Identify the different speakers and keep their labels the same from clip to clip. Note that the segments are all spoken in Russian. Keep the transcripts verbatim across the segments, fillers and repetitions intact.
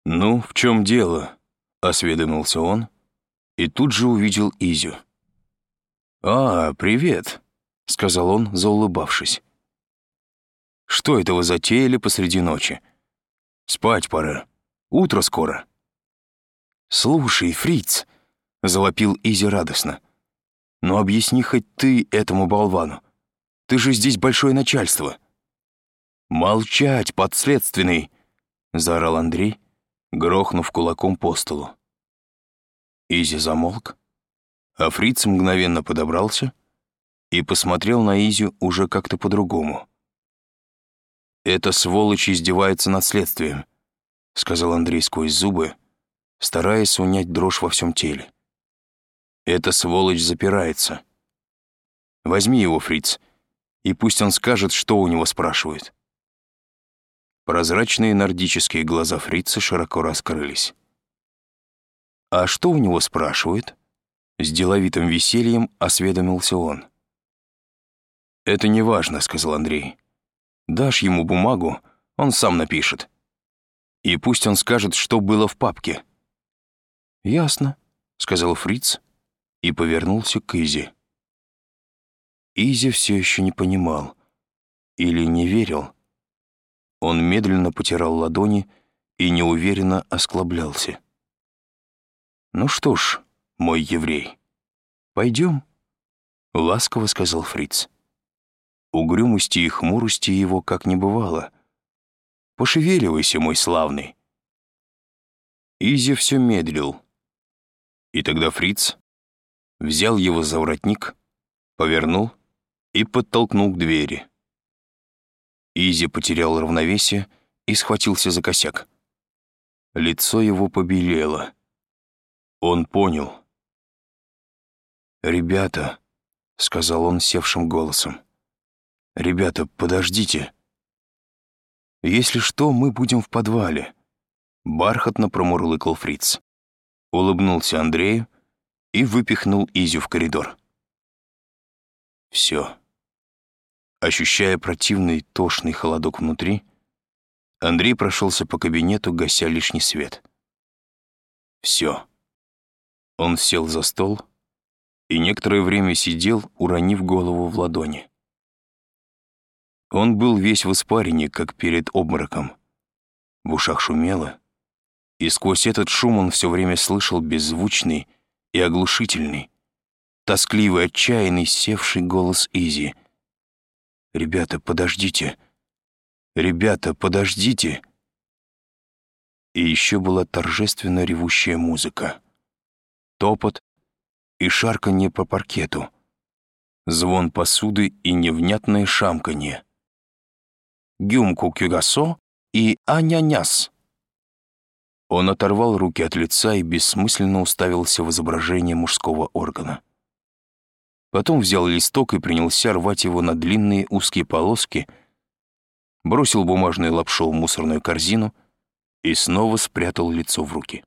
Speaker 1: «Ну, в чем дело?» — осведомился он, и тут же увидел Изю. «А, привет», — сказал он, заулыбавшись. «Что это вы затеяли посреди ночи? Спать пора. Утро скоро». «Слушай, фриц», — завопил Изи радостно, «ну объясни хоть ты этому болвану. Ты же здесь большое начальство». «Молчать, подследственный!» — заорал Андрей, грохнув кулаком по столу. Изи замолк, а фриц мгновенно подобрался и посмотрел на Изю уже как-то по-другому. «Эта сволочь издевается над следствием», — сказал Андрей сквозь зубы, стараясь унять дрожь во всем теле. «Эта сволочь запирается. Возьми его, фриц, и пусть он скажет, что у него спрашивают». Прозрачные нордические глаза фрица широко раскрылись. «А что у него спрашивают?» С деловитым весельем осведомился он. «Это не важно», — сказал Андрей. «Дашь ему бумагу, он сам напишет. И пусть он скажет, что было в папке». «Ясно», — сказал фриц и повернулся к Изи. Изи все еще не понимал или не верил. Он медленно потирал ладони и неуверенно осклаблялся. «Ну что ж, мой еврей, пойдем», — ласково сказал фриц. Угрюмости и хмурости его как не бывало. «Пошевеливайся, мой славный». Изи все медлил. И тогда фриц взял его за воротник, повернул и подтолкнул к двери. Изи потерял равновесие и схватился за косяк. Лицо его побелело. Он понял. «Ребята», — сказал он севшим голосом, — «ребята, подождите. Если что, мы будем в подвале», — бархатно промурлыкал фриц. Улыбнулся Андрею и выпихнул Изю в коридор. Все. Ощущая противный, тошный холодок внутри, Андрей прошелся по кабинету, гася лишний свет. Все. Он сел за стол и некоторое время сидел, уронив голову в ладони. Он был весь в испарине, как перед обмороком. В ушах шумело, и сквозь этот шум он все время слышал беззвучный и оглушительный, тоскливый, отчаянный, севший голос Изи. «Ребята, подождите! Ребята, подождите!» И еще была торжественно ревущая музыка. Топот и шарканье по паркету, звон посуды и невнятное шамканье. «Гюмку кюгасо» и «аняняс». Он оторвал руки от лица и бессмысленно уставился в изображение мужского органа. Потом взял листок и принялся рвать его на длинные узкие полоски, бросил бумажную лапшу в мусорную корзину и снова спрятал лицо в руки.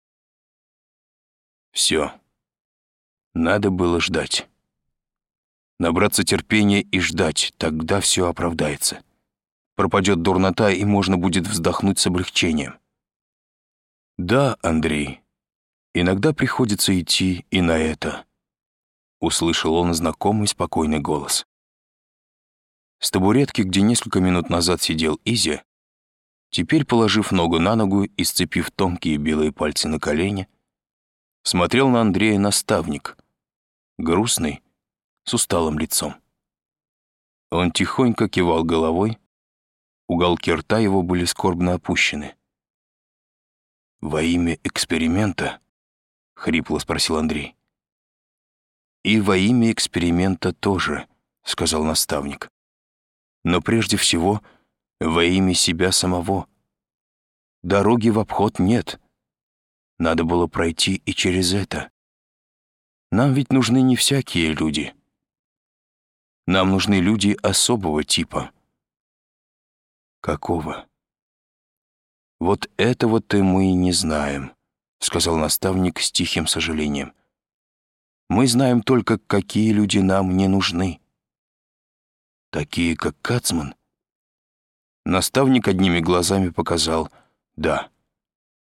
Speaker 1: Все. Надо было ждать. Набраться терпения и ждать, тогда все оправдается. Пропадет дурнота, и можно будет вздохнуть с облегчением. «Да, Андрей, иногда приходится идти и на это», — услышал он знакомый спокойный голос. С табуретки, где несколько минут назад сидел Изи, теперь, положив ногу на ногу и сцепив тонкие белые пальцы на колени, смотрел на Андрея наставник, грустный, с усталым лицом. Он тихонько кивал головой, уголки рта его были скорбно опущены. «Во имя эксперимента?» — хрипло спросил Андрей. «И во имя эксперимента тоже», — сказал наставник. «Но прежде всего во имя себя самого. Дороги в обход нет. Надо было пройти и через это. Нам ведь нужны не всякие люди. Нам нужны люди особого типа». «Какого?» «Вот этого-то мы и не знаем», — сказал наставник с тихим сожалением. «Мы знаем только, какие люди нам не нужны». «Такие, как Кацман?» Наставник одними глазами показал «да».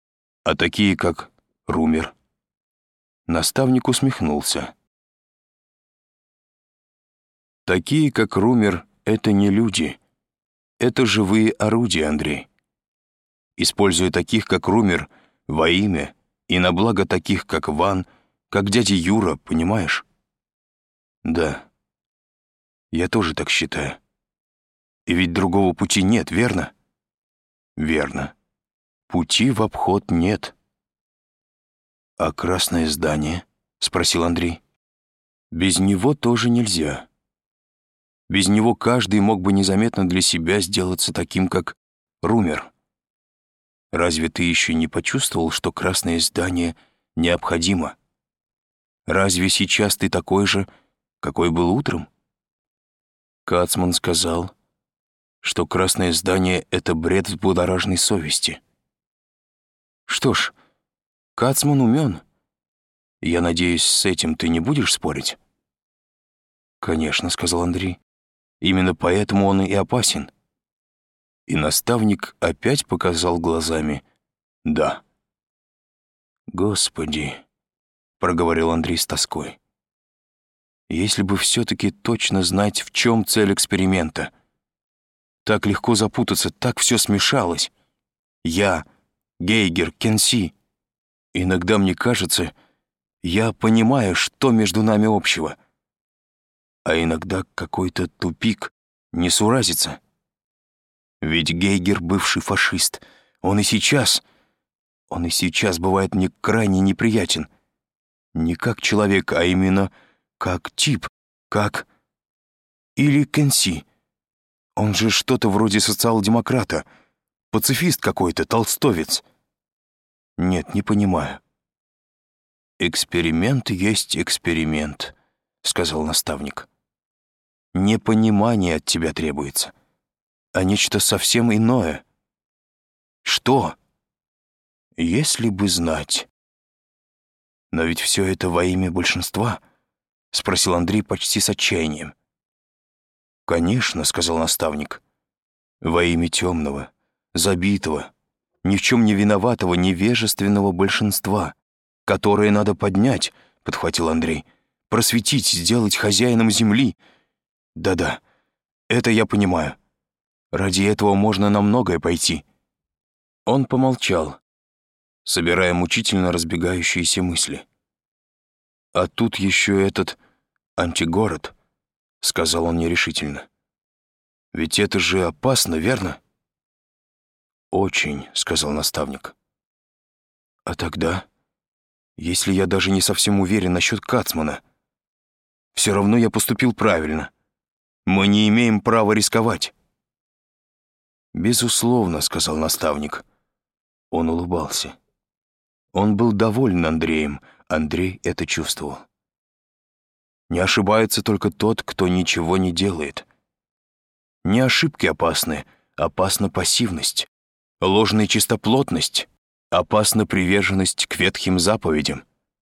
Speaker 1: А такие, как Румер?» Наставник усмехнулся. «Такие, как Румер, это не люди. Это живые орудия, Андрей. Используя таких, как Румер, во имя и на благо таких, как Ван, как дядя Юра, понимаешь?» «Да, я тоже так считаю. И ведь другого пути нет, верно?» «Верно. Пути в обход нет». «А красное здание?» — спросил Андрей. «Без него тоже нельзя. Без него каждый мог бы незаметно для себя сделаться таким, как Румер. Разве ты еще не почувствовал, что красное здание необходимо? Разве сейчас ты такой же, какой был утром?» Кацман сказал, что красное здание — это бред взбудораженной совести. Что ж, Кацман умен. Я надеюсь, с этим ты не будешь спорить? «Конечно», — сказал Андрей. «Именно поэтому он и опасен». И наставник опять показал глазами «да». «Господи», — проговорил Андрей с тоской, «если бы все-таки точно знать, в чем цель эксперимента. Так легко запутаться, так все смешалось. Я, Гейгер, Кенси. Иногда мне кажется, я понимаю, что между нами общего. А иногда какой-то тупик, несуразица. Ведь Гейгер — бывший фашист. Он и сейчас, он и сейчас бывает мне крайне неприятен. Не как человек, а именно как тип, как... Или Кенси. Он же что-то вроде социал-демократа, пацифист какой-то, толстовец. Нет, не понимаю». «Эксперимент есть эксперимент», — сказал наставник. «Не понимание от тебя требуется, а нечто совсем иное». «Что?» «Если бы знать». «Но ведь все это во имя большинства?» — спросил Андрей почти с отчаянием. «Конечно», — сказал наставник, — «во имя темного, забитого, ни в чем не виноватого, невежественного большинства, которое надо поднять», — подхватил Андрей, — «просветить, сделать хозяином земли. Да-да, это я понимаю. Ради этого можно на многое пойти». Он помолчал, собирая мучительно разбегающиеся мысли. «А тут еще этот антигород», — сказал он нерешительно. «Ведь это же опасно, верно?» «Очень», — сказал наставник. «А тогда, если я даже не совсем уверен насчет Кацмана, все равно я поступил правильно. Мы не имеем права рисковать». «Безусловно», — сказал наставник. Он улыбался. Он был доволен Андреем, Андрей это чувствовал. Не ошибается только тот, кто ничего не делает. Не ошибки опасны, опасна пассивность. Ложная чистоплотность, опасна приверженность к ветхим заповедям.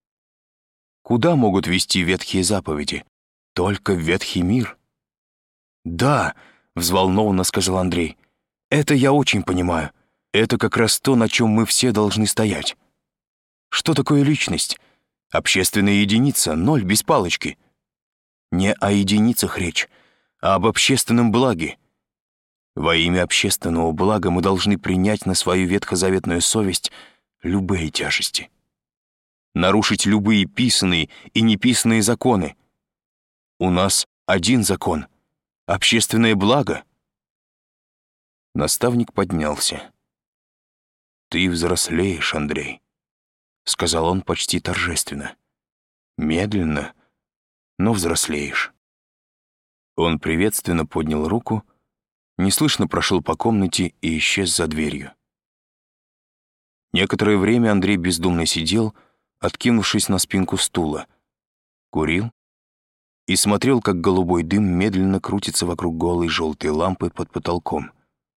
Speaker 1: Куда могут вести ветхие заповеди? Только в ветхий мир. «Да», — взволнованно сказал Андрей, — «это я очень понимаю. Это как раз то, на чем мы все должны стоять. Что такое личность? Общественная единица, ноль без палочки. Не о единицах речь, а об общественном благе. Во имя общественного блага мы должны принять на свою ветхозаветную совесть любые тяжести. Нарушить любые писанные и неписанные законы. У нас один закон — общественное благо». Наставник поднялся. «Ты взрослеешь, Андрей», — сказал он почти торжественно. «Медленно, но взрослеешь». Он приветственно поднял руку, неслышно прошел по комнате и исчез за дверью. Некоторое время Андрей бездумно сидел, откинувшись на спинку стула, курил и смотрел, как голубой дым медленно крутится вокруг голой желтой лампы под потолком.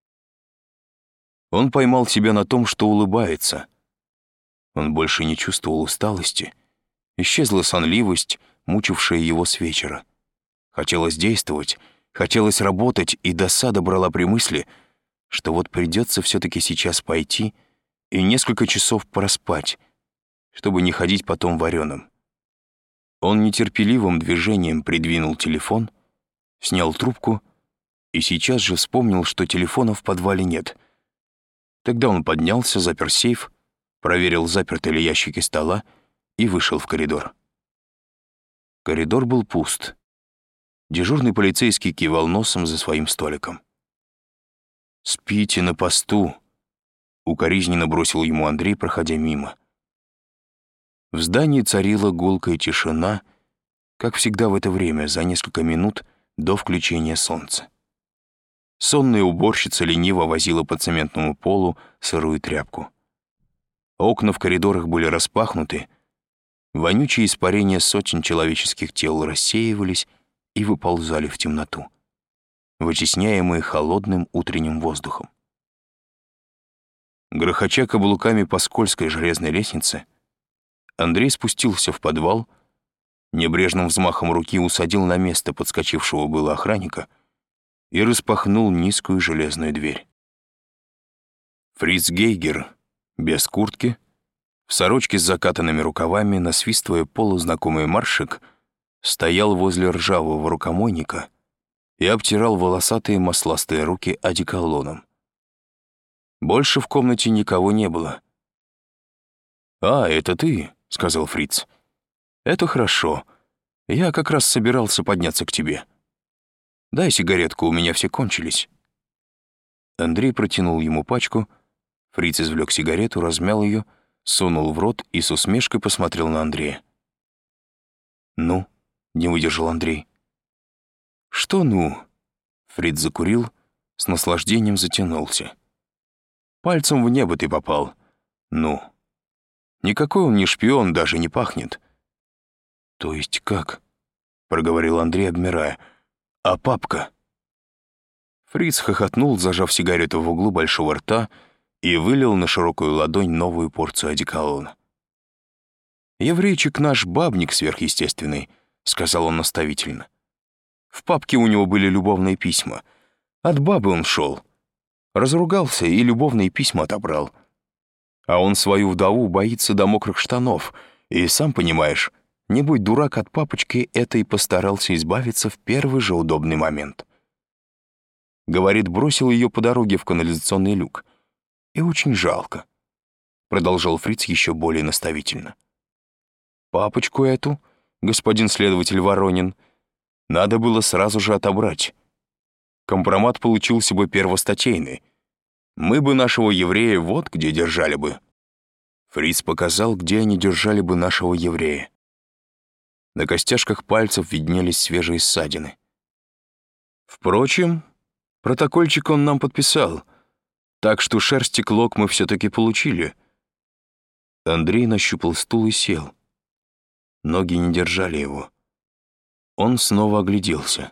Speaker 1: Он поймал себя на том, что улыбается. Он больше не чувствовал усталости. Исчезла сонливость, мучившая его с вечера. Хотелось действовать, хотелось работать, и досада брала при мысли, что вот придется все-таки сейчас пойти и несколько часов проспать, чтобы не ходить потом варёным. Он нетерпеливым движением придвинул телефон, снял трубку и сейчас же вспомнил, что телефона в подвале нет. Тогда он поднялся, запер сейф, проверил, заперты ли ящики стола, и вышел в коридор. Коридор был пуст. Дежурный полицейский кивал носом за своим столиком. «Спите на посту», — укоризненно бросил ему Андрей, проходя мимо. В здании царила гулкая тишина, как всегда в это время, за несколько минут до включения солнца. Сонная уборщица лениво возила по цементному полу сырую тряпку. Окна в коридорах были распахнуты, вонючие испарения сотен человеческих тел рассеивались и выползали в темноту, вытесняемые холодным утренним воздухом. Грохоча каблуками по скользкой железной лестнице, Андрей спустился в подвал, небрежным взмахом руки усадил на место подскочившего было охранника и распахнул низкую железную дверь. Фриц Гейгер, без куртки, в сорочке с закатанными рукавами, насвистывая полузнакомый маршик, стоял возле ржавого рукомойника и обтирал волосатые масластые руки одеколоном. Больше в комнате никого не было. «А, это ты», — сказал Фриц. «Это хорошо. Я как раз собирался подняться к тебе. Дай сигаретку, у меня все кончились». Андрей протянул ему пачку, Фриц извлек сигарету, размял ее, сунул в рот и с усмешкой посмотрел на Андрея. «Ну?» — не выдержал Андрей. «Что «ну?» Фриц закурил, с наслаждением затянулся. «Пальцем в небо ты попал. Ну? Никакой он не шпион, даже не пахнет». «То есть как?» — проговорил Андрей, обмирая. «А папка?» Фриц хохотнул, зажав сигарету в углу большого рта, и вылил на широкую ладонь новую порцию одеколона. «Еврейчик наш бабник сверхъестественный», — сказал он наставительно. «В папке у него были любовные письма. От бабы он шел. Разругался и любовные письма отобрал. А он свою вдову боится до мокрых штанов, и, сам понимаешь, не будь дурак, от папочки этой постарался избавиться в первый же удобный момент. Говорит, бросил ее по дороге в канализационный люк. И очень жалко», — продолжал Фриц еще более наставительно. «Папочку эту, господин следователь Воронин, надо было сразу же отобрать. Компромат получился бы первостатейный. Мы бы нашего еврея вот где держали бы». Фриц показал, где они держали бы нашего еврея. На костяшках пальцев виднелись свежие ссадины. «Впрочем, протокольчик он нам подписал, так что шерсти клок мы все-таки получили». Андрей нащупал стул и сел. Ноги не держали его. Он снова огляделся.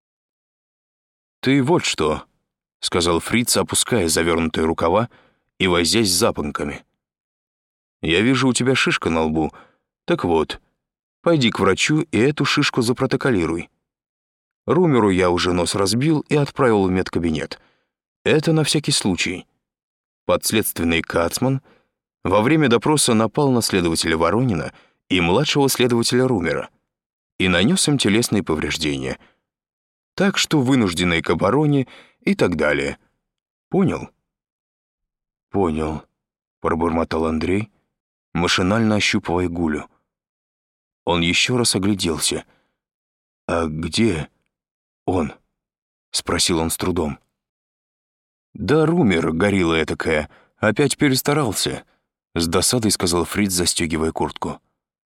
Speaker 1: «Ты вот что», — сказал Фриц, опуская завернутые рукава и возясь с запонками. «Я вижу, у тебя шишка на лбу. Так вот, пойди к врачу и эту шишку запротоколируй. Румеру я уже нос разбил и отправил в медкабинет. Это на всякий случай. Подследственный Кацман во время допроса напал на следователя Воронина и младшего следователя Румера и нанес им телесные повреждения. Так что вынужденные к обороне и так далее. Понял?» «Понял», — пробормотал Андрей, машинально ощупывая Гулю. Он еще раз огляделся. «А где он?» — спросил он с трудом. «Да Румер, горилла этакая, опять перестарался», — с досадой сказал Фриц, застегивая куртку.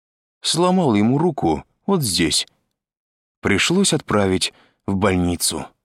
Speaker 1: «Сломал ему руку вот здесь. Пришлось отправить в больницу».